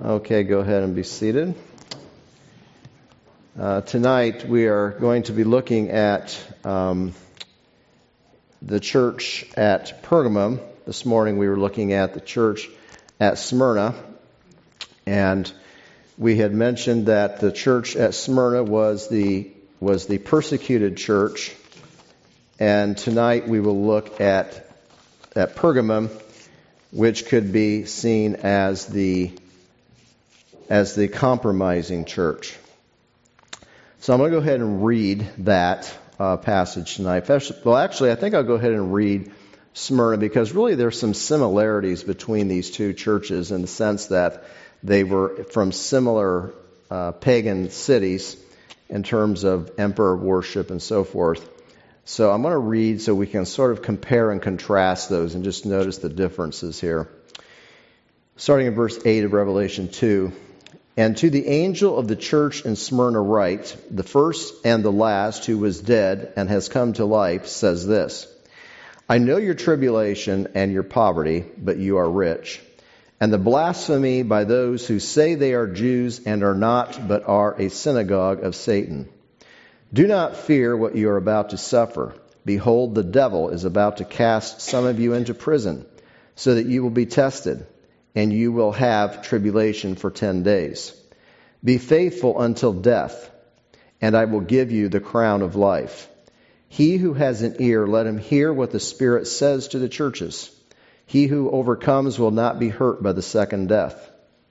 Okay, go ahead and be seated. Tonight we are going to be looking at the church at Pergamum. This morning we were looking at the church at Smyrna, and we had mentioned that the church at Smyrna was the persecuted church, and tonight we will look at Pergamum, which could be seen as the compromising church. So I'm going to go ahead and read that passage tonight. Well, actually, I think I'll go ahead and read Smyrna because really there's some similarities between these two churches in the sense that they were from similar pagan cities in terms of emperor worship and so forth. So I'm going to read so we can sort of compare and contrast those and just notice the differences here. Starting in verse 8 of Revelation 2. And to the angel of the church in Smyrna write, the first and the last who was dead and has come to life, says this, I know your tribulation and your poverty, but you are rich, and the blasphemy by those who say they are Jews and are not, but are a synagogue of Satan. Do not fear what you are about to suffer. Behold, the devil is about to cast some of you into prison, so that you will be tested, and you will have tribulation for 10 days. Be faithful until death, and I will give you the crown of life. He who has an ear, let him hear what the Spirit says to the churches. He who overcomes will not be hurt by the second death.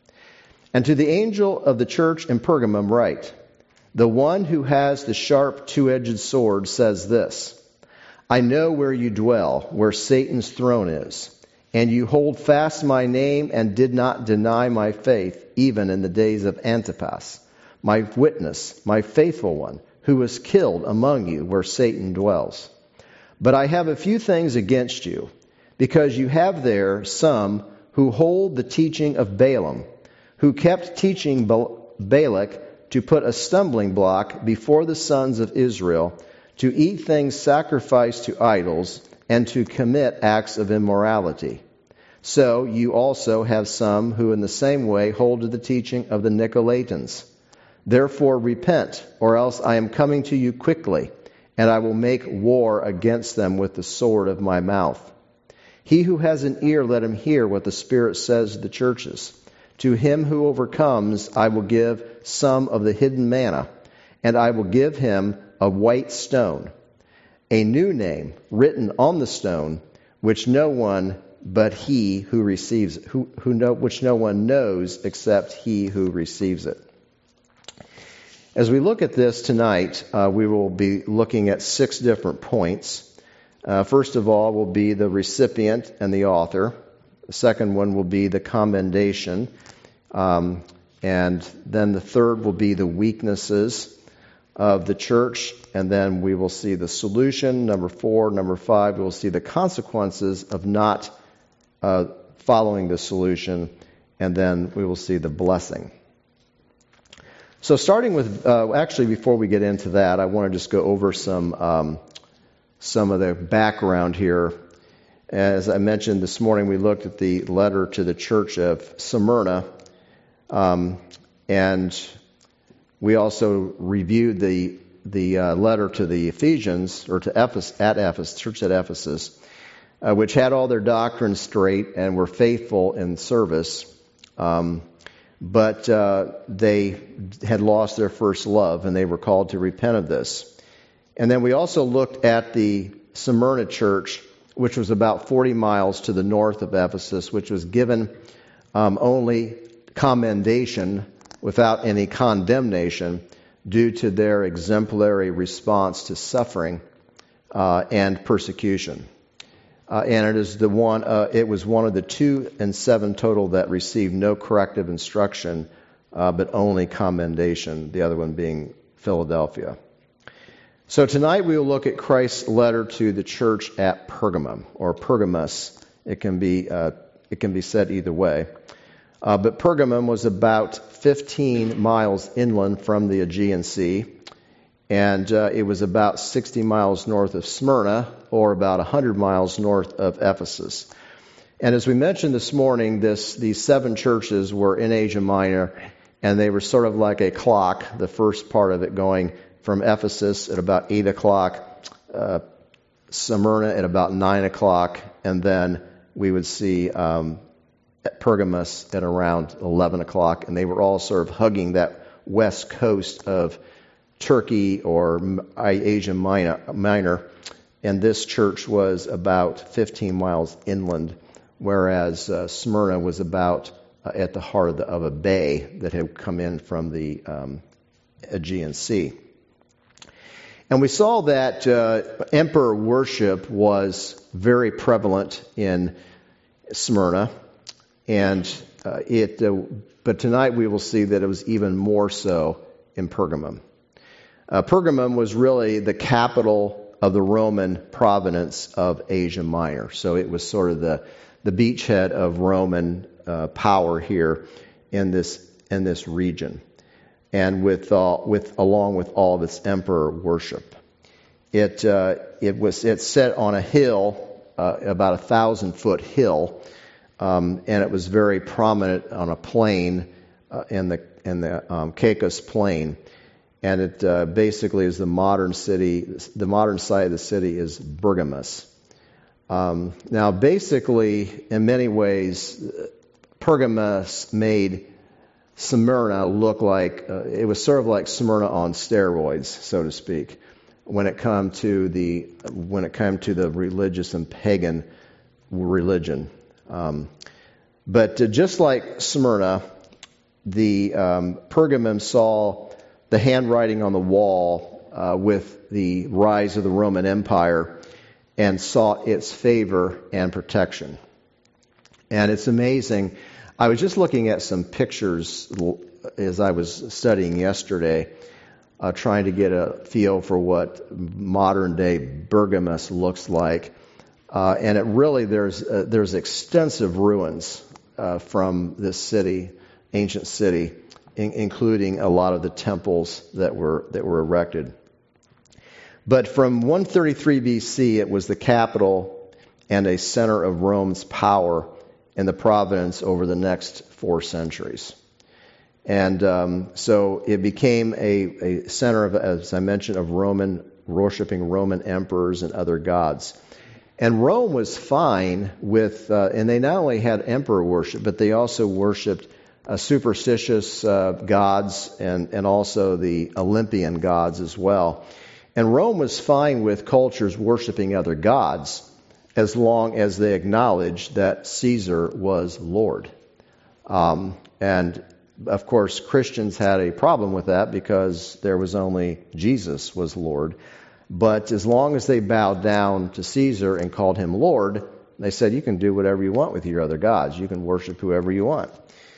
And to the angel of the church in Pergamum write, the one who has the sharp two-edged sword says this, I know where you dwell, where Satan's throne is. And you hold fast my name and did not deny my faith, even in the days of Antipas, my witness, my faithful one, who was killed among you where Satan dwells. But I have a few things against you, because you have there some who hold the teaching of Balaam, who kept teaching Balak to put a stumbling block before the sons of Israel, to eat things sacrificed to idols, and to commit acts of immorality. So you also have some who in the same way hold to the teaching of the Nicolaitans. Therefore repent, or else I am coming to you quickly, and I will make war against them with the sword of my mouth. He who has an ear, let him hear what the Spirit says to the churches. To him who overcomes, I will give some of the hidden manna, and I will give him a white stone, a new name written on the stone, which no one but he who receives it, which no one knows except he who receives it. As we look at this tonight, we will be looking at 6 different points. First of all will be the recipient and the author. The second one will be the commendation. And then the third will be the weaknesses of the church, and then we will see the solution, number 4. Number 5, we will see the consequences of not following the solution, and then we will see the blessing. So starting with, actually before we get into that, I want to just go over some of the background here. As I mentioned this morning, we looked at the letter to the church of Smyrna, and we also reviewed the letter to the Ephesians, or to Ephesus, church at Ephesus, which had all their doctrine straight and were faithful in service, but they had lost their first love, and they were called to repent of this. And then we also looked at the Smyrna church, which was about 40 miles to the north of Ephesus, which was given only commendation without any condemnation due to their exemplary response to suffering and persecution. And it was one of the 2 and 7 total that received no corrective instruction, but only commendation, the other one being Philadelphia. So tonight we will look at Christ's letter to the church at Pergamum, or Pergamus. It can be said either way. But Pergamum was about 15 miles inland from the Aegean Sea, and it was about 60 miles north of Smyrna, or about 100 miles north of Ephesus. And as we mentioned this morning, these 7 churches were in Asia Minor, and they were sort of like a clock, the first part of it going from Ephesus at about 8 o'clock, Smyrna at about 9 o'clock, and then we would see Pergamos at around 11 o'clock, and they were all sort of hugging that west coast of Turkey or Asia Minor, and this church was about 15 miles inland, whereas Smyrna was about at the heart of a bay that had come in from the Aegean Sea. And we saw that emperor worship was very prevalent in Smyrna, and but tonight we will see that it was even more so in Pergamum. Pergamum was really the capital of the Roman province of Asia Minor, so it was sort of the beachhead of Roman power here in this region, and along with all of its emperor worship. It's set on a hill, about 1,000-foot hill, and it was very prominent on a plain in the Caicus Plain, and it basically is the modern city. The modern site of the city is Bergamus. Now, basically, in many ways, Pergamus made Smyrna look like it was sort of like Smyrna on steroids, so to speak, when it came to the religious and pagan religion. But just like Smyrna, the Pergamum saw the handwriting on the wall with the rise of the Roman Empire and sought its favor and protection. And it's amazing. I was just looking at some pictures as I was studying yesterday, trying to get a feel for what modern-day Bergamus looks like. And it really, there's extensive ruins from this city, ancient city, including a lot of the temples that were erected. But from 133 BC, it was the capital and a center of Rome's power in the province over the next 4 centuries. And so it became a center of, as I mentioned, of worshiping Roman emperors and other gods. And Rome was fine with, and they not only had emperor worship, but they also worshipped superstitious gods and also the Olympian gods as well. And Rome was fine with cultures worshiping other gods as long as they acknowledged that Caesar was Lord. And of course, Christians had a problem with that because there was only Jesus was Lord. But as long as they bowed down to Caesar and called him Lord, they said, you can do whatever you want with your other gods. You can worship whoever you want.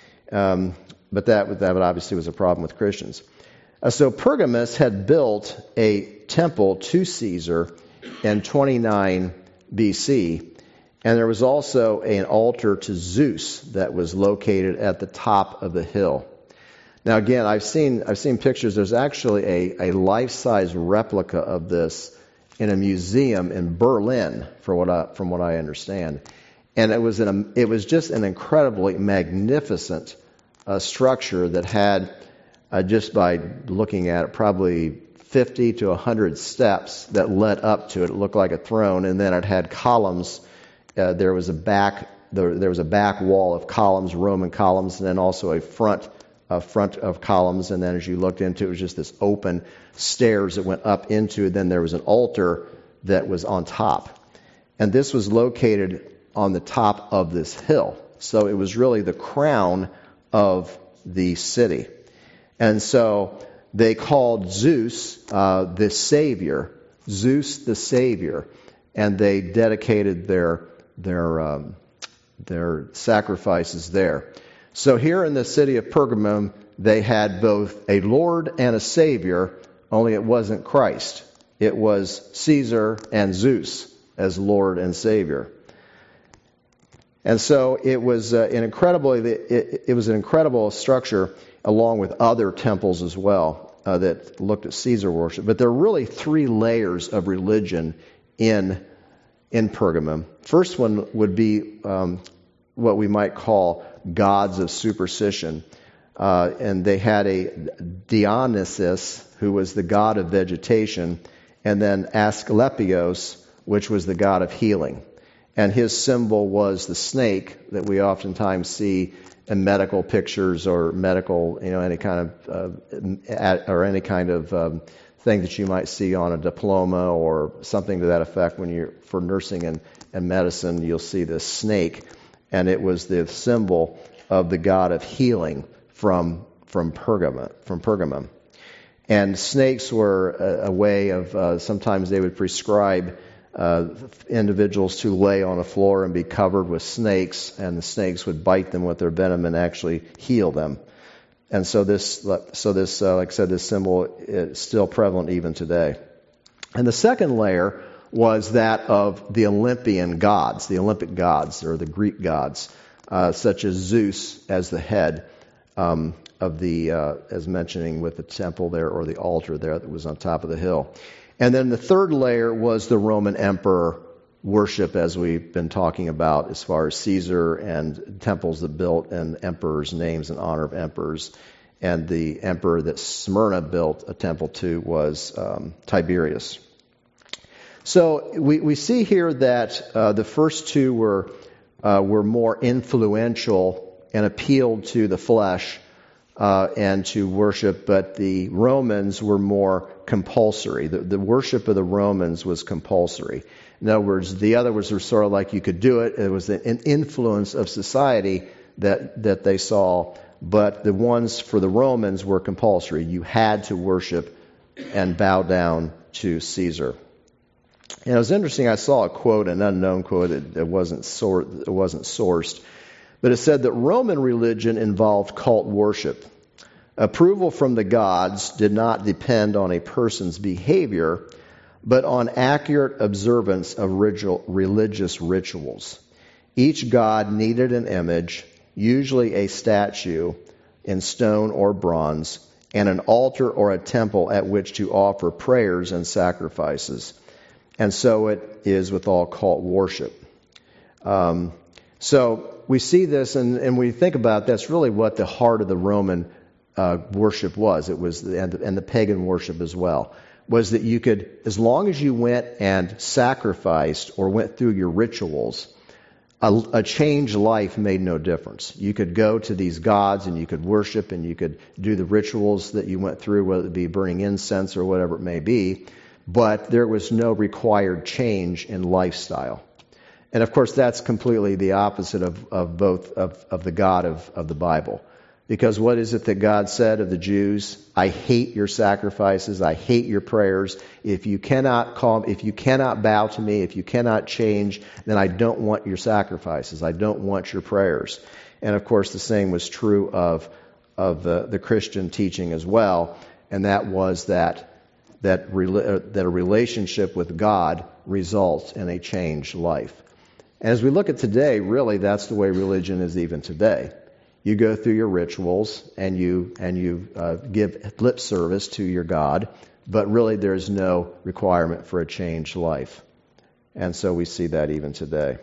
But that obviously was a problem with Christians. So Pergamus had built a temple to Caesar in 29 BC, and there was also an altar to Zeus that was located at the top of the hill. Now, again, I've seen pictures. There's actually a life-size replica of this in a museum in Berlin, from what I understand, and it was just an incredibly magnificent structure that had, just by looking at it, probably 50 to 100 steps that led up to it. It looked like a throne, and then it had columns. There was a back wall of columns, Roman columns, and then also a front of columns. And then as you looked into it, it was just this open stairs that went up into it. Then there was an altar that was on top, and this was located on the top of this hill. So it was really the crown of the city. And so they called Zeus the Savior, Zeus the Savior, and they dedicated their sacrifices there. So here in the city of Pergamum, they had both a Lord and a Savior, only it wasn't Christ. It was Caesar and Zeus as Lord and Savior. And so it was an incredible structure, along with other temples as well that looked at Caesar worship. But there are really 3 layers of religion in in Pergamum. First one would be what we might call gods of superstition. And they had a Dionysus, who was the god of vegetation, and then Asclepios, which was the god of healing. And his symbol was the snake that we oftentimes see in medical pictures or medical, any kind of thing that you might see on a diploma or something to that effect. When you're for nursing and medicine, you'll see this snake, and it was the symbol of the god of healing from Pergamum. And snakes were a way of sometimes they would prescribe individuals to lay on a floor and be covered with snakes, and the snakes would bite them with their venom and actually heal them. And so this, like I said, this symbol is still prevalent even today. And the second layer was that of the Olympian gods, the Olympic gods, or the Greek gods, such as Zeus as the head of the, as mentioning with the temple there, or the altar there that was on top of the hill. And then the third layer was the Roman emperor worship, as we've been talking about, as far as Caesar and temples that built and emperors' names in honor of emperors. And the emperor that Smyrna built a temple to was Tiberius. So we see here that the first two were more influential and appealed to the flesh and to worship, but the Romans were more compulsory. The worship of the Romans was compulsory. In other words, the other was sort of like you could do it. It was an influence of society that they saw, but the ones for the Romans were compulsory. You had to worship and bow down to Caesar. And it was interesting, I saw a quote, an unknown quote, it wasn't sourced, but it said that Roman religion involved cult worship. Approval from the gods did not depend on a person's behavior, but on accurate observance of religious rituals. Each god needed an image, usually a statue in stone or bronze, and an altar or a temple at which to offer prayers and sacrifices. And so it is with all cult worship. So we see this, and we think about that's really what the heart of the Roman worship was. It was, and the pagan worship as well, was that you could, as long as you went and sacrificed or went through your rituals, a changed life made no difference. You could go to these gods and you could worship and you could do the rituals that you went through, whether it be burning incense or whatever it may be, but there was no required change in lifestyle. And of course, that's completely the opposite of the God of the Bible. Because what is it that God said of the Jews? I hate your sacrifices. I hate your prayers. If you cannot bow to me, if you cannot change, then I don't want your sacrifices. I don't want your prayers. And of course, the same was true of the Christian teaching as well. And that was that a relationship with God results in a changed life. And as we look at today, really, that's the way religion is even today. You go through your rituals and you give lip service to your God, but really there's no requirement for a changed life. And so we see that even today.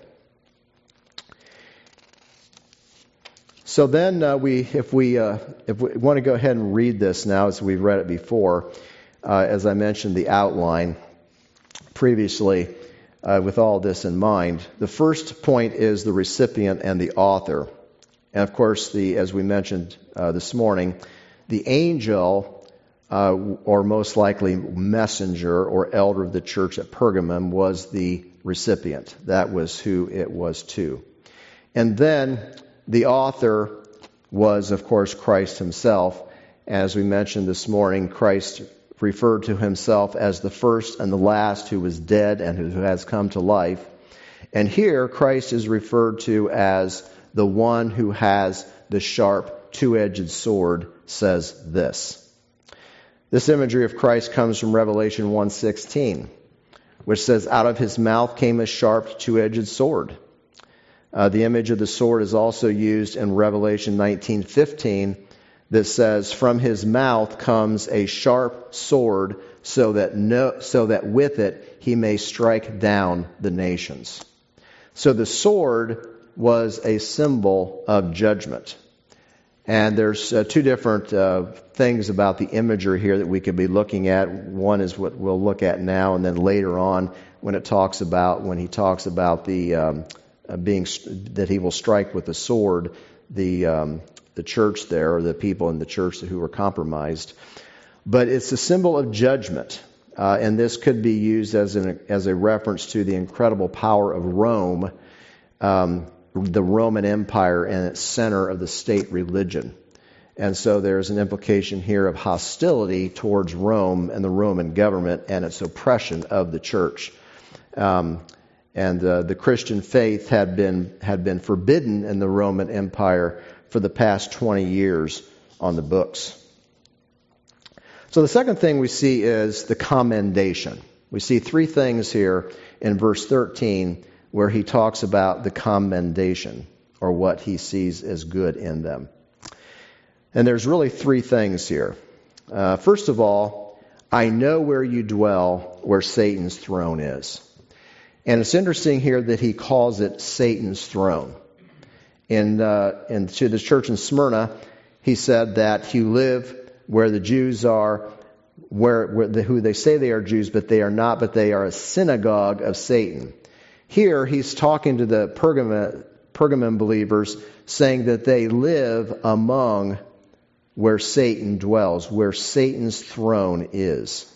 So then if we want to go ahead and read this now, as we've read it before, as I mentioned the outline previously, with all this in mind, the first point is the recipient and the author. And of course, as we mentioned this morning, the angel, or most likely messenger or elder of the church at Pergamum, was the recipient. That was who it was to. And then the author was, of course, Christ himself. As we mentioned this morning, Christ referred to himself as the first and the last, who was dead and who has come to life. And here, Christ is referred to as the one who has the sharp, two-edged sword, says this. This imagery of Christ comes from Revelation 1:16, which says, out of his mouth came a sharp, two-edged sword. The image of the sword is also used in Revelation 19:15, that says, "From his mouth comes a sharp sword, so that with it he may strike down the nations." So the sword was a symbol of judgment. And there's two different things about the imagery here that we could be looking at. One is what we'll look at now, and then later on when he talks about the that he will strike with the sword the church there, or the people in the church who were compromised. But it's a symbol of judgment, and this could be used as a reference to the incredible power of Rome, the Roman Empire, and its center of the state religion. And so there's an implication here of hostility towards Rome and the Roman government and its oppression of the church. And the Christian faith had been forbidden in the Roman Empire for the past 20 years on the books. So the second thing we see is the commendation. We see three things here in verse 13 where he talks about the commendation, or what he sees as good in them. And there's really three things here. First of all, "I know where you dwell, where Satan's throne is." And it's interesting here that he calls it Satan's throne. And to the church in Smyrna, he said that you live where the Jews are, who they say they are Jews, but they are not, but they are a synagogue of Satan. Here, he's talking to the Pergamum believers, saying that they live among where Satan dwells, where Satan's throne is.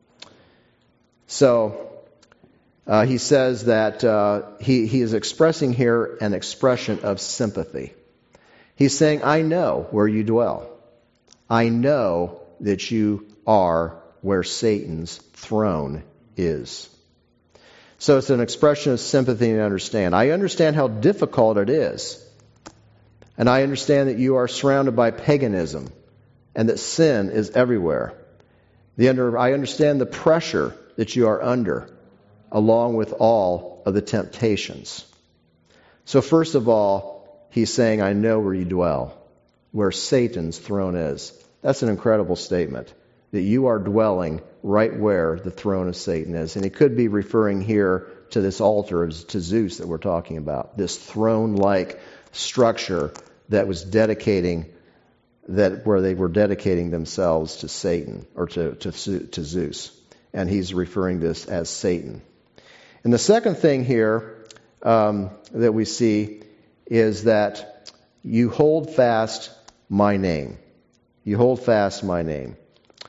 So, he says that he is expressing here an expression of sympathy. He's saying, "I know where you dwell. I know that you are where Satan's throne is." So it's an expression of sympathy and understand. I understand how difficult it is. And I understand that you are surrounded by paganism and that sin is everywhere. I understand the pressure that you are under, along with all of the temptations. So first of all, he's saying, "I know where you dwell, where Satan's throne is." That's an incredible statement, that you are dwelling right where the throne of Satan is. And he could be referring here to this altar, to Zeus that we're talking about, this throne-like structure that was where they were dedicating themselves to Satan, or to Zeus. And he's referring this as Satan. And the second thing here that we see is that you hold fast my name. You hold fast my name.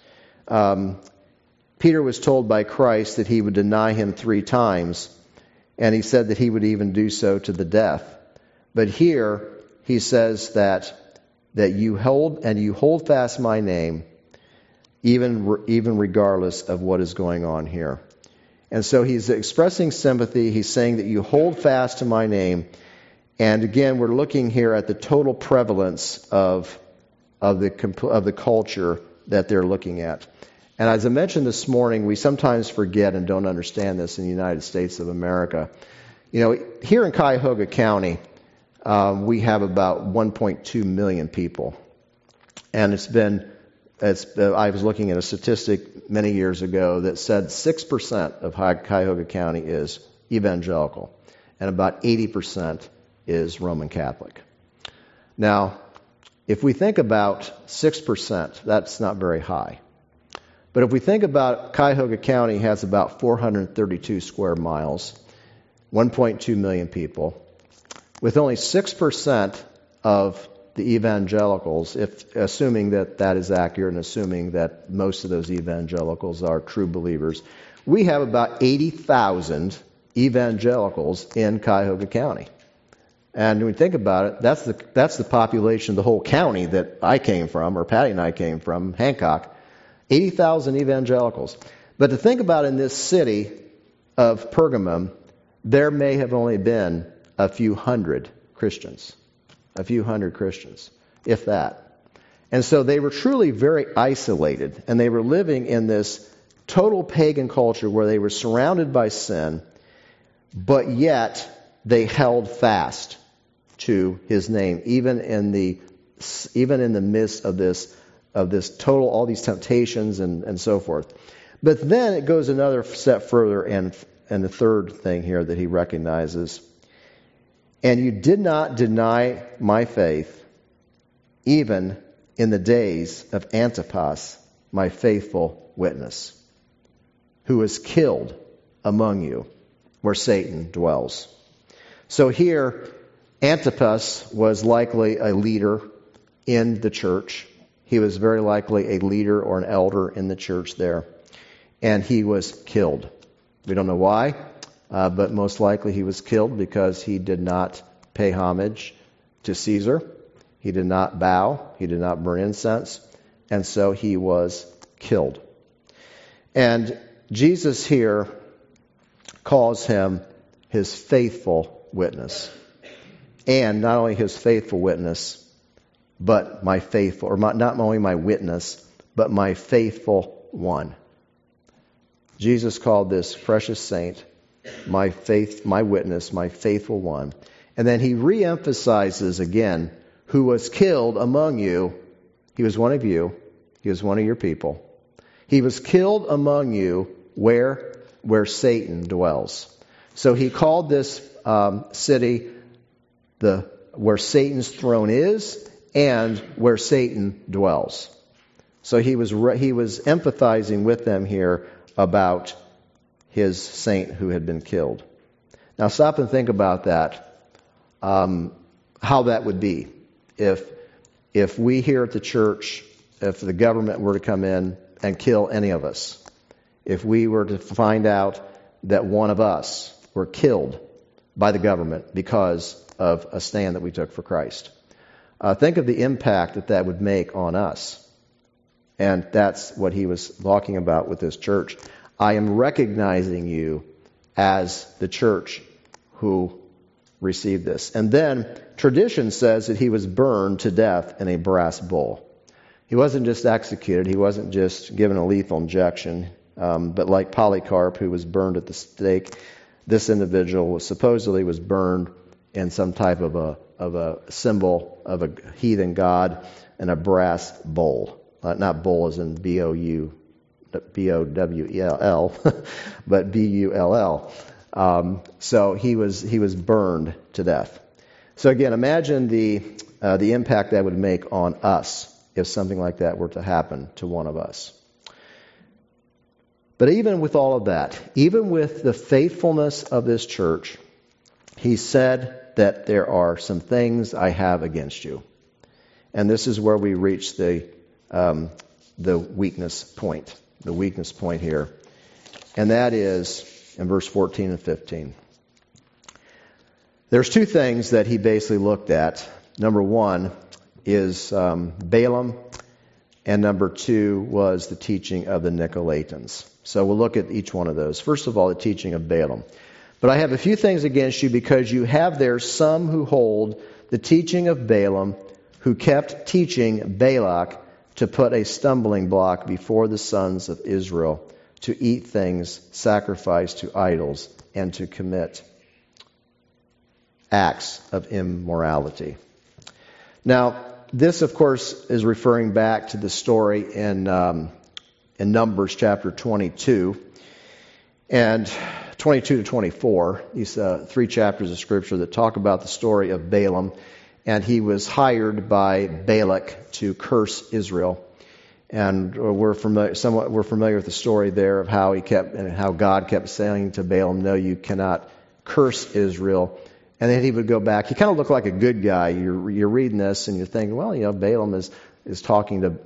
Peter was told by Christ that he would deny him 3 times, and he said that he would even do so to the death. But here he says that you hold fast my name, even regardless of what is going on here. And so he's expressing sympathy. He's saying that you hold fast to my name. And again, we're looking here at the total prevalence of the culture that they're looking at. And as I mentioned this morning, we sometimes forget and don't understand this in the United States of America. You know, here in Cuyahoga County, we have about 1.2 million people. And I was looking at a statistic many years ago that said 6% of Cuyahoga County is evangelical, and about 80% is Roman Catholic. Now, if we think about 6%, that's not very high. But if we think about Cuyahoga County has about 432 square miles, 1.2 million people, with only 6% of the evangelicals, assuming that is accurate and assuming that most of those evangelicals are true believers, we have about 80,000 evangelicals in Cuyahoga County. And when we think about it, that's the population of the whole county that I came from, or Patty and I came from, Hancock. 80,000 evangelicals. But to think about in this city of Pergamum, there may have only been a few hundred Christians. A few hundred Christians, if that. And so they were truly very isolated, and they were living in this total pagan culture where they were surrounded by sin, but yet they held fast to his name, even in the even in the midst of this total, all these temptations and so forth. But then it goes another step further, and the third thing here that he recognizes, and you did not deny my faith, even in the days of Antipas, my faithful witness, who was killed among you, where Satan dwells. So here, Antipas was likely a leader in the church. He was very likely a leader or an elder in the church there. And he was killed. We don't know why, but most likely he was killed because he did not pay homage to Caesar. He did not bow. He did not burn incense. And so he was killed. And Jesus here calls him his faithful witness. And not only his faithful witness, but my faithful, or not only my witness, but my faithful one. Jesus called this precious saint my witness, my faithful one. And then he reemphasizes again, who was killed among you. He was one of you. He was one of your people. He was killed among you where Satan dwells. So he called this city where Satan's throne is and where Satan dwells. So he was empathizing with them here about his saint who had been killed. Now stop and think about that, how that would be if we here at the church, if the government were to come in and kill any of us, if we were to find out that one of us were killed by the government because of a stand that we took for Christ. Think of the impact that would make on us. And that's what he was talking about with this church. I am recognizing you as the church who received this. And then tradition says that he was burned to death in a brass bowl. He wasn't just executed. He wasn't just given a lethal injection. But like Polycarp, who was burned at the stake, this individual supposedly was burned in some type of a symbol of a heathen god in a brass bowl. Not bowl as in B-O-W-E-L-L, but B-U-L-L. So he was burned to death. So again, imagine the impact that would make on us if something like that were to happen to one of us. But even with all of that, even with the faithfulness of this church, he said that there are some things I have against you. And this is where we reach the weakness point. The weakness point here. And that is in verse 14 and 15. There's two things that he basically looked at. Number one is Balaam, and number two was the teaching of the Nicolaitans. So we'll look at each one of those. First of all, the teaching of Balaam. But I have a few things against you because you have there some who hold the teaching of Balaam, who kept teaching Balak to put a stumbling block before the sons of Israel, to eat things sacrificed to idols, and to commit acts of immorality. Now, this, of course, is referring back to the story in Numbers chapter 22 and 22 to 24. These three chapters of Scripture that talk about the story of Balaam. And he was hired by Balak to curse Israel. And we're familiar with the story there of how God kept saying to Balaam, no, you cannot curse Israel. And then he would go back. He kind of looked like a good guy. You're reading this and you're thinking, well, Balaam is talking to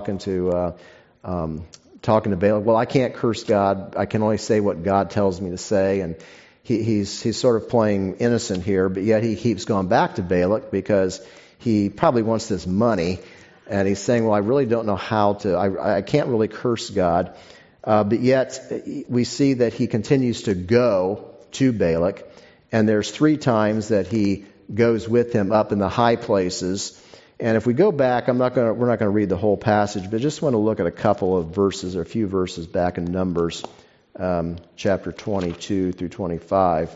Balak. Well, I can't curse God. I can only say what God tells me to say. And he's sort of playing innocent here, but yet he keeps going back to Balak because he probably wants this money. And he's saying, well, I really don't know how to. I can't really curse God. But yet we see that he continues to go to Balak. And there's 3 times that he goes with him up in the high places. And if we go back, we're not going to read the whole passage, but just want to look at a couple of verses or a few verses back in Numbers, chapter 22 through 25.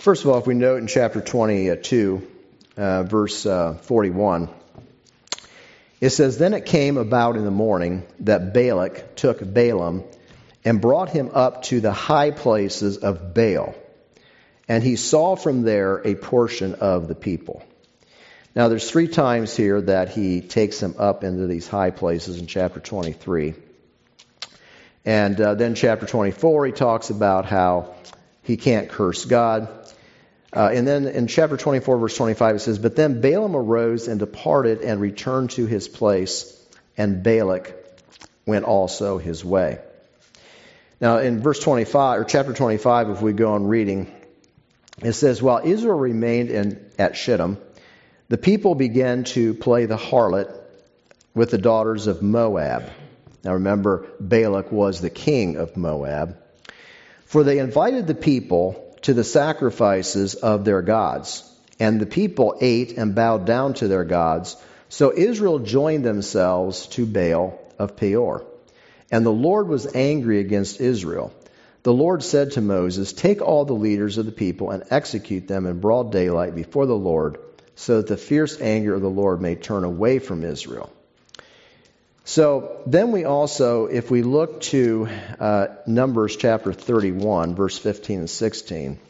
first of all, if we note in chapter 22, verse 41, it says, "Then it came about in the morning that Balak took Balaam and brought him up to the high places of Baal. And he saw from there a portion of the people." Now, there's 3 times here that he takes him up into these high places in chapter 23. And then chapter 24, he talks about how he can't curse God. And then in chapter 24, verse 25, it says, "But then Balaam arose and departed and returned to his place, and Balak went also his way." Now, in verse 25, or chapter 25, if we go on reading, it says, "While Israel remained at Shittim, the people began to play the harlot with the daughters of Moab." Now remember, Balak was the king of Moab. "For they invited the people to the sacrifices of their gods, and the people ate and bowed down to their gods. So Israel joined themselves to Baal of Peor. And the Lord was angry against Israel. The Lord said to Moses, 'Take all the leaders of the people and execute them in broad daylight before the Lord, so that the fierce anger of the Lord may turn away from Israel.'" So then we also, if we look to Numbers chapter 31, verse 15 and 16,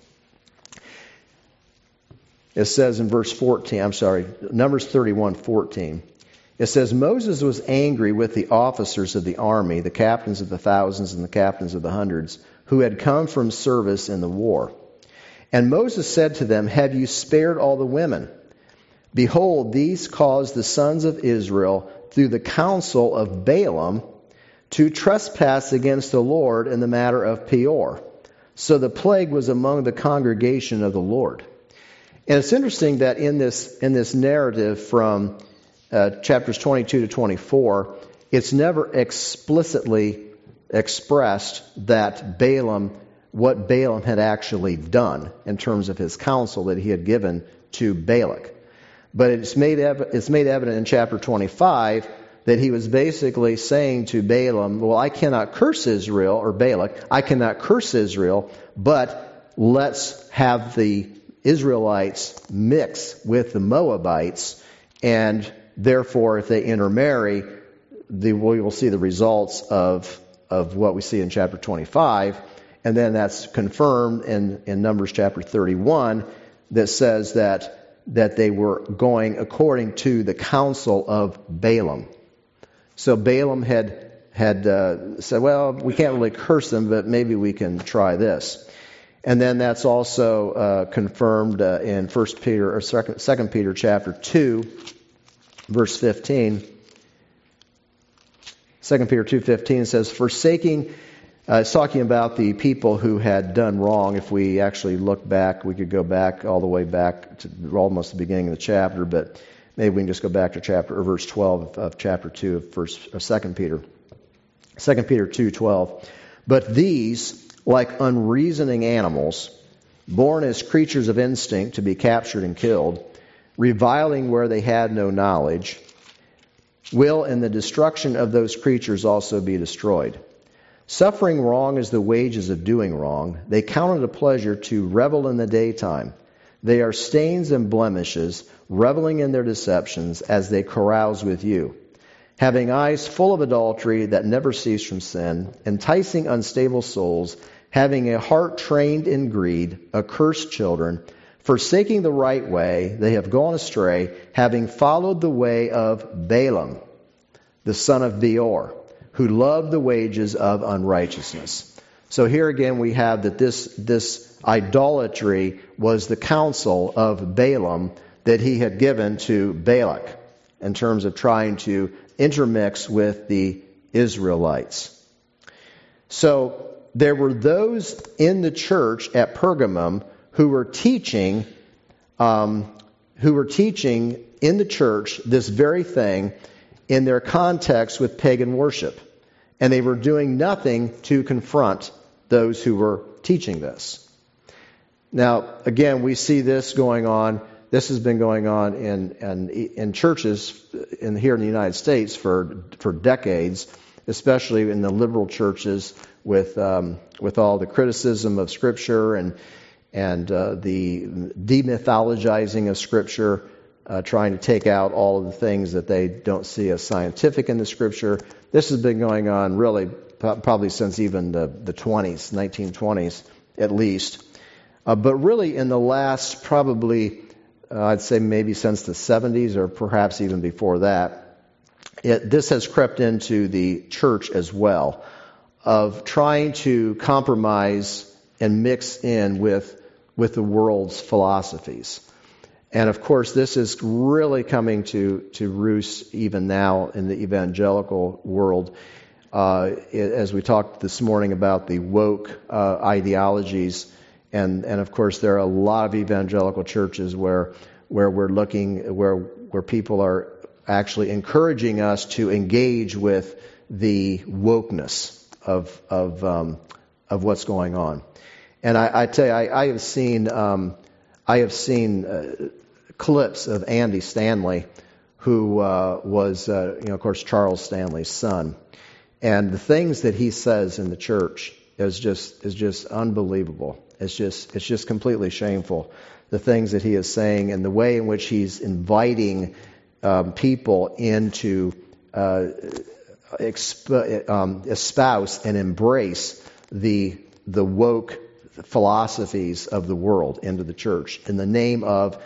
it says in verse 14, Numbers 31, 14, it says, "Moses was angry with the officers of the army, the captains of the thousands and the captains of the hundreds, who had come from service in the war. And Moses said to them, 'Have you spared all the women? Behold, these caused the sons of Israel through the counsel of Balaam to trespass against the Lord in the matter of Peor. So the plague was among the congregation of the Lord.'" And it's interesting that in this narrative from chapters 22 to 24, it's never explicitly expressed that what Balaam had actually done in terms of his counsel that he had given to Balak. But it's made evident in chapter 25 that he was basically saying to Balaam, "Well, I cannot curse Israel," or Balak, "I cannot curse Israel, but let's have the Israelites mix with the Moabites, and therefore if they intermarry, we will see the results of what we see in chapter 25. And then that's confirmed in Numbers chapter 31 that says that they were going according to the counsel of Balaam. So Balaam had said, "Well, we can't really curse them, but maybe we can try this." And then that's also confirmed in 2 Peter chapter 2, verse 15. 2 Peter 2:15 says, "Forsaking," it's talking about the people who had done wrong. If we actually look back, we could go back all the way back to almost the beginning of the chapter, but maybe we can just go back to verse 12 of chapter 2 of 2 Peter. 2 Peter 2:12. "But these, like unreasoning animals, born as creatures of instinct to be captured and killed, reviling where they had no knowledge, will in the destruction of those creatures also be destroyed. Suffering wrong is the wages of doing wrong. They count it a pleasure to revel in the daytime. They are stains and blemishes, reveling in their deceptions as they carouse with you, having eyes full of adultery that never cease from sin, enticing unstable souls, having a heart trained in greed, accursed children, forsaking the right way, they have gone astray, having followed the way of Balaam, the son of Beor, who loved the wages of unrighteousness." So here again we have that this idolatry was the counsel of Balaam that he had given to Balak in terms of trying to intermix with the Israelites. So there were those in the church at Pergamum who were teaching in the church this very thing in their context with pagan worship. And they were doing nothing to confront those who were teaching this. Now, again, we see this going on. This has been going on in churches here in the United States for decades, especially in the liberal churches with all the criticism of Scripture the demythologizing of Scripture, trying to take out all of the things that they don't see as scientific in the Scripture. This has been going on really probably since even the 20s, 1920s at least. But really in the last probably, I'd say maybe since the 70s or perhaps even before that, this has crept into the church as well, of trying to compromise and mix in with the world's philosophies. And of course, this is really coming to roost even now in the evangelical world. As we talked this morning about the woke ideologies, and of course there are a lot of evangelical churches where we're looking, where people are actually encouraging us to engage with the wokeness of what's going on. And I tell you, I have seen clips of Andy Stanley, who was, of course, Charles Stanley's son, and the things that he says in the church is just unbelievable. It's just completely shameful. The things that he is saying and the way in which he's inviting people into espouse and embrace the woke philosophies of the world into the church in the name of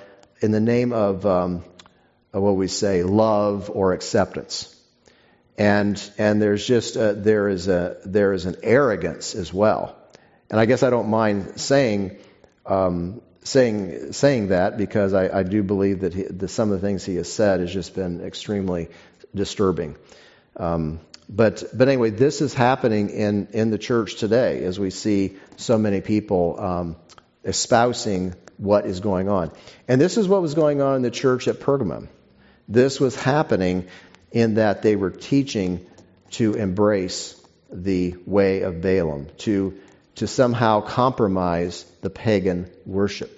what we say, love or acceptance, and there's just there is an arrogance as well, and I guess I don't mind saying that because I do believe that some of the things he has said has just been extremely disturbing. But anyway, this is happening in the church today as we see so many people espousing what is going on. And this is what was going on in the church at Pergamum. This was happening in that they were teaching to embrace the way of Balaam, to somehow compromise the pagan worship.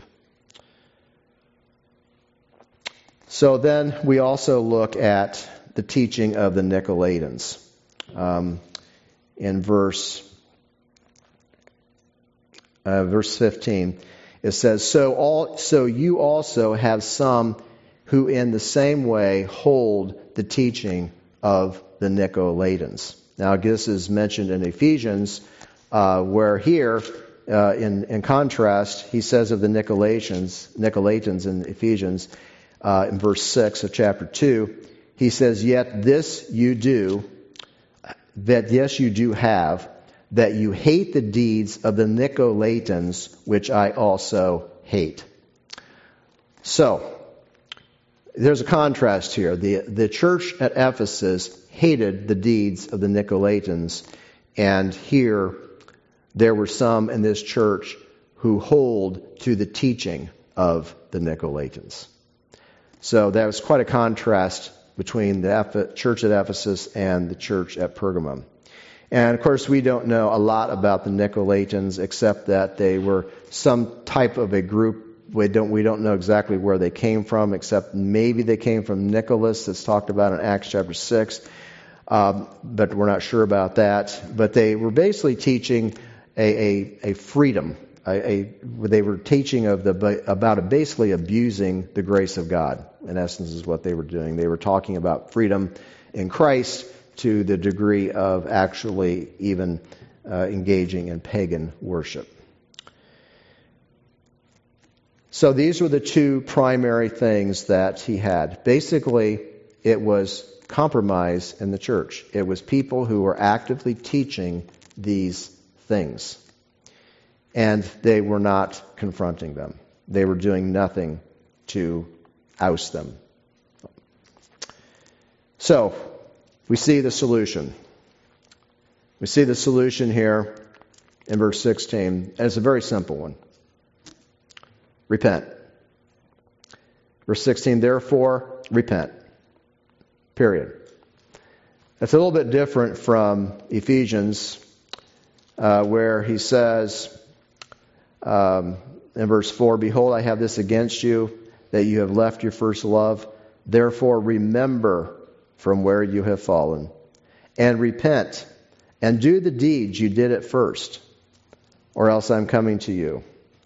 So then we also look at the teaching of the Nicolaitans. In verse 15, it says, So you also have some who in the same way hold the teaching of the Nicolaitans. Now this is mentioned in Ephesians, where here, in contrast, he says of the Nicolaitans in Ephesians, in verse 6 of chapter 2, he says, Yet this you do, that yes you do have, that you hate the deeds of the Nicolaitans, which I also hate. So, there's a contrast here. The church at Ephesus hated the deeds of the Nicolaitans, and here there were some in this church who hold to the teaching of the Nicolaitans. So that was quite a contrast between the church at Ephesus and the church at Pergamum. And of course, we don't know a lot about the Nicolaitans except that they were some type of a group. We don't know exactly where they came from, except maybe they came from Nicholas, that's talked about in Acts chapter 6. But we're not sure about that. But they were basically teaching a freedom. They were teaching about basically abusing the grace of God. In essence, is what they were doing. They were talking about freedom in Christ to the degree of actually even engaging in pagan worship. So these were the two primary things that he had. Basically, it was compromise in the church. It was people who were actively teaching these things. And they were not confronting them. They were doing nothing to oust them. So, we see the solution. We see the solution here in verse 16. And it's a very simple one. Repent. Verse 16, therefore, repent. Period. That's a little bit different from Ephesians, where he says, in verse 4, Behold, I have this against you, that you have left your first love. Therefore, remember from where you have fallen, and repent, and do the deeds you did at first, or else I'm coming to you.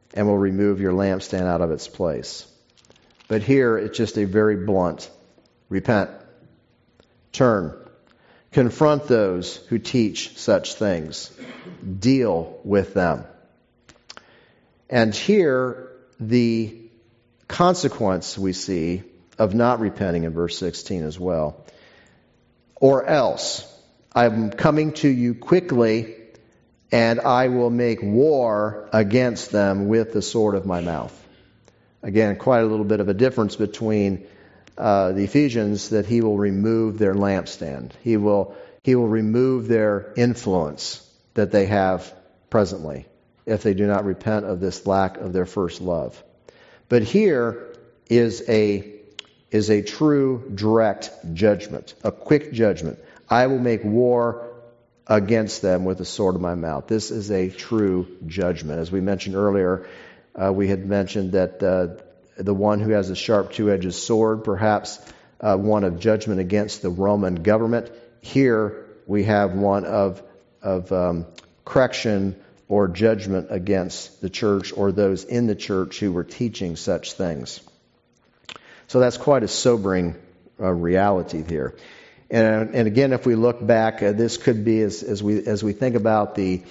and will remove your lampstand out of its place. But here it's just a very blunt, repent, turn, confront those who teach such things, deal with them. And here the consequence we see of not repenting in verse 16 as well. Or else, I'm coming to you quickly, and I will make war against them with the sword of my mouth. Again, quite a little bit of a difference between the Ephesians, that he will remove their lampstand. He will remove their influence that they have presently if they do not repent of this lack of their first love. But here is a true, direct judgment, a quick judgment. I will make war against them with the sword of my mouth. This is a true judgment. As we mentioned earlier, we had mentioned that the one who has a sharp two-edged sword, perhaps one of judgment against the Roman government. Here we have one of correction or judgment against the church or those in the church who were teaching such things. So that's quite a sobering reality here. And again, if we look back, this could be as we think about the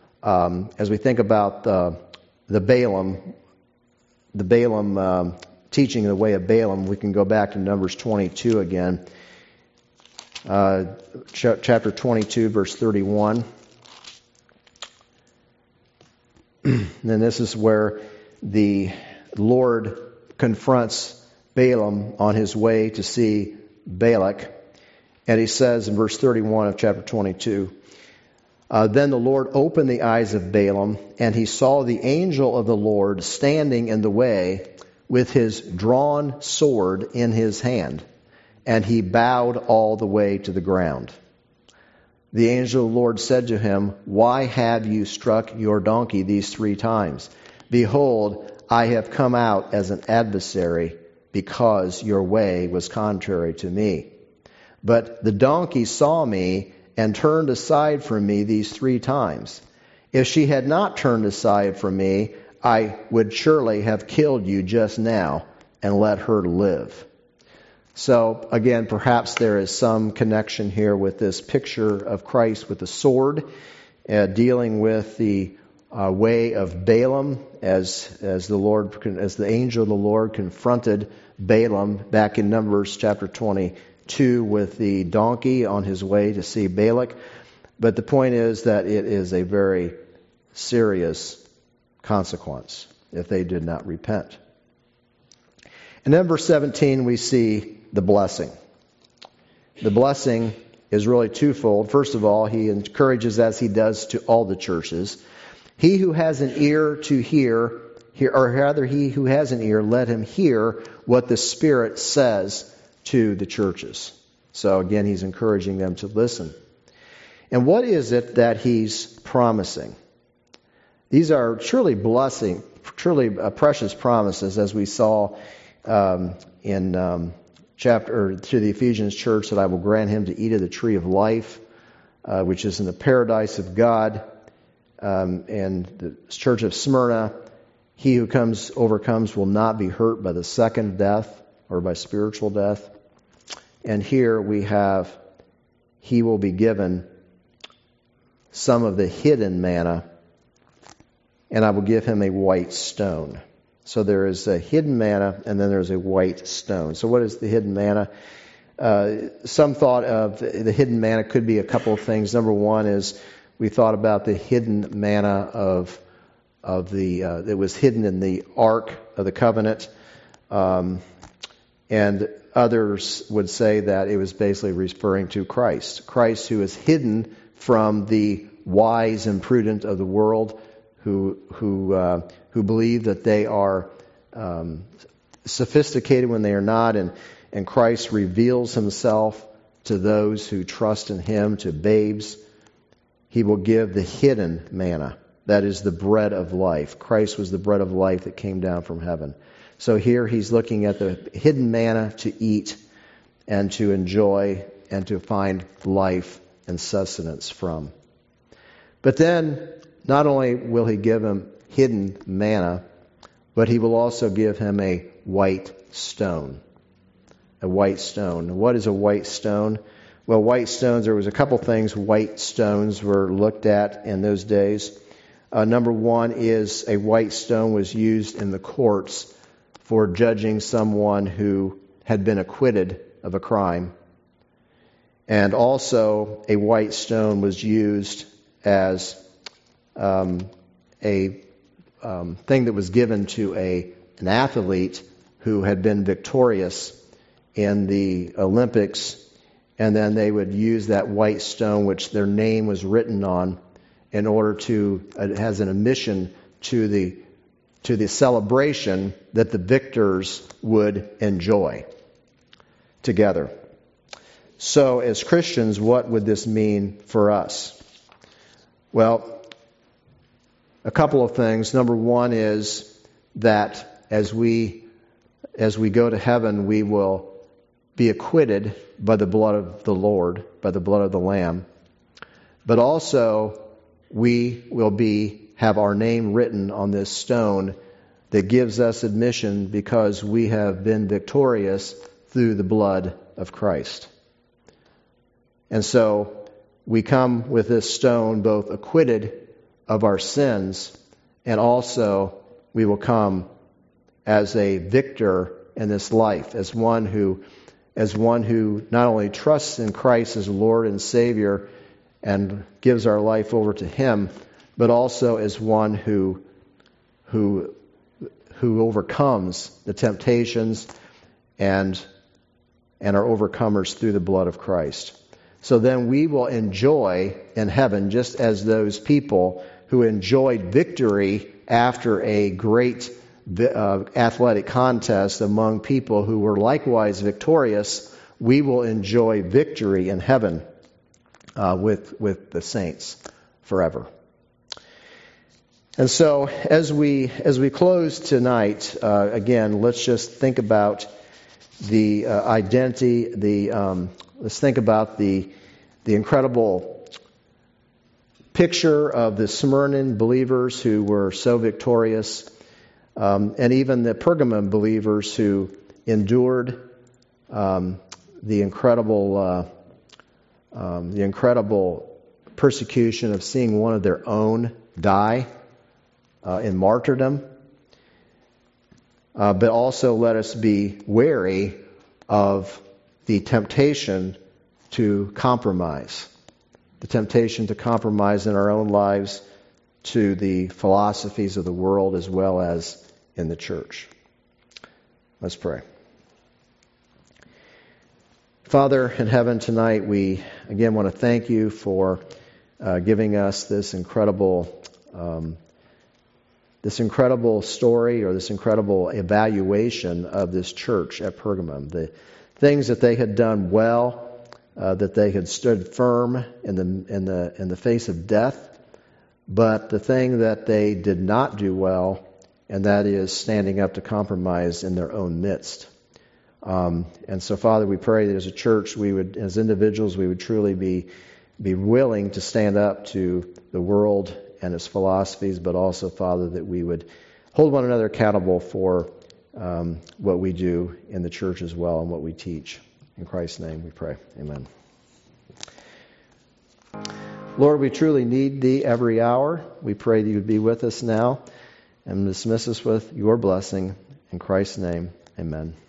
Balaam teaching the way of Balaam. We can go back to Numbers 22 again, chapter 22, verse 31. And this is where the Lord confronts Balaam on his way to see Balak. And he says in verse 31 of chapter 22, Then the Lord opened the eyes of Balaam, and he saw the angel of the Lord standing in the way with his drawn sword in his hand, and he bowed all the way to the ground. The angel of the Lord said to him, Why have you struck your donkey these 3 times? Behold, I have come out as an adversary, because your way was contrary to me. But the donkey saw me and turned aside from me these 3 times. If she had not turned aside from me, I would surely have killed you just now and let her live. So again, perhaps there is some connection here with this picture of Christ with the sword, dealing with the way of Balaam as the angel of the Lord confronted Balaam back in Numbers chapter 22 with the donkey on his way to see Balak. But the point is that it is a very serious consequence if they did not repent. And then verse 17 we see the blessing. The blessing is really twofold. First of all, he encourages, as he does to all the churches, he who has an ear to hear, or rather he who has an ear, let him hear what the Spirit says to the churches. So again, he's encouraging them to listen. And what is it that he's promising? These are truly precious promises, as we saw in chapter to the Ephesians church, that I will grant him to eat of the tree of life, which is in the paradise of God. And the church of Smyrna, he who overcomes will not be hurt by the second death or by spiritual death. And here we have, he will be given some of the hidden manna, and I will give him a white stone. So there is a hidden manna, and then there's a white stone. So what is the hidden manna? Some thought of the hidden manna could be a couple of things. Number one is we thought about the hidden manna that was hidden in the Ark of the Covenant, and others would say that it was basically referring to Christ. Christ, who is hidden from the wise and prudent of the world, who believe that they are sophisticated when they are not, and Christ reveals himself to those who trust in him, to babes. He will give the hidden manna, that is the bread of life. Christ was the bread of life that came down from heaven. So here he's looking at the hidden manna to eat and to enjoy and to find life and sustenance from. But then, not only will he give him hidden manna, but he will also give him a white stone. A white stone. What is a white stone? Well, white stones, there was a couple things white stones were looked at in those days. Number one is a white stone was used in the courts for judging someone who had been acquitted of a crime. And also a white stone was used as a thing that was given to an athlete who had been victorious in the Olympics, and then they would use that white stone, which their name was written on, in order to, it has an admission to the celebration that the victors would enjoy together. So as Christians, what would this mean for us? Well, a couple of things. Number one is that as we go to heaven, we will be acquitted by the blood of the Lord, by the blood of the Lamb. But also, we will have our name written on this stone that gives us admission because we have been victorious through the blood of Christ. And so we come with this stone both acquitted of our sins, and also we will come as a victor in this life, as one who not only trusts in Christ as Lord and Savior and gives our life over to Him, but also as one who overcomes the temptations and are overcomers through the blood of Christ. So then we will enjoy in heaven, just as those people who enjoyed victory after a great athletic contest among people who were likewise victorious, we will enjoy victory in heaven with the saints forever. And so as we close tonight, again, let's just think about the identity, let's think about the incredible picture of the Smyrna believers who were so victorious, and even the Pergamum believers who endured the incredible persecution of seeing one of their own die in martyrdom. But also let us be wary of the temptation to compromise. The temptation to compromise in our own lives to the philosophies of the world as well as in the church. Let's pray. Father in heaven, tonight we again want to thank you for giving us this incredible story, or this incredible evaluation of this church at Pergamum. The things that they had done well, that they had stood firm in the face of death, but the thing that they did not do well, and that is standing up to compromise in their own midst. And so, Father, we pray that as a church, we would, as individuals, we would truly be willing to stand up to the world and its philosophies, but also, Father, that we would hold one another accountable for what we do in the church as well and what we teach. In Christ's name we pray. Amen. Lord, we truly need Thee every hour. We pray that You would be with us now and dismiss us with Your blessing. In Christ's name, amen.